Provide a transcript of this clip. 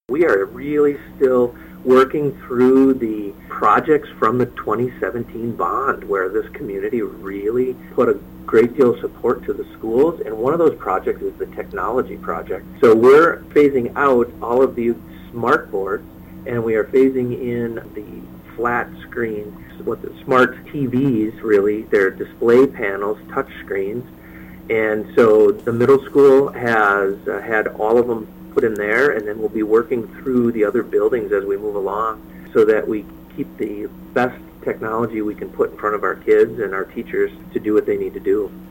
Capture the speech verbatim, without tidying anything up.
We are really still working through the projects from the twenty seventeen bond, where this community really put a great deal of support to the schools, and one of those projects is the technology project. So we're phasing out all of the smart boards, and we are phasing in the flat screens, what the smart T Vs really, they're display panels, touch screens. And so the middle school has uh, had all of them put in there, and then we'll be working through the other buildings as we move along so that we keep the best technology we can put in front of our kids and our teachers to do what they need to do.